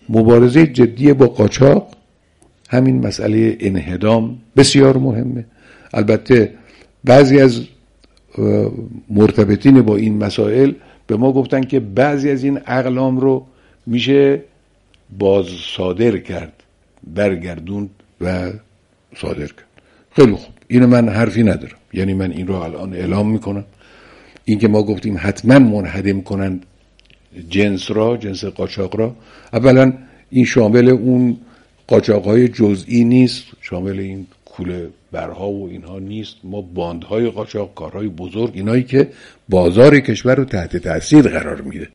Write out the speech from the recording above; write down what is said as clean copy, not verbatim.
مبارزه جدی با قاچاق، همین مسئله انهدام بسیار مهمه. البته بعضی از مرتبطین با این مسائل به ما گفتن که بعضی از این اقلام رو میشه باز صادر کرد، برگردوند و صادر کرد. خیلی خوب، اینو من حرفی ندارم، یعنی من این رو الان اعلام میکنم. این که ما گفتیم حتما منهدم کنند جنس قاچاق را، اولا این شامل اون قاچاق‌های جزئی نیست، شامل این کوله برها و اینها نیست. ما باندهای قاچاق، کارهای بزرگ، اینایی که بازار کشور رو تحت تاثیر قرار میده.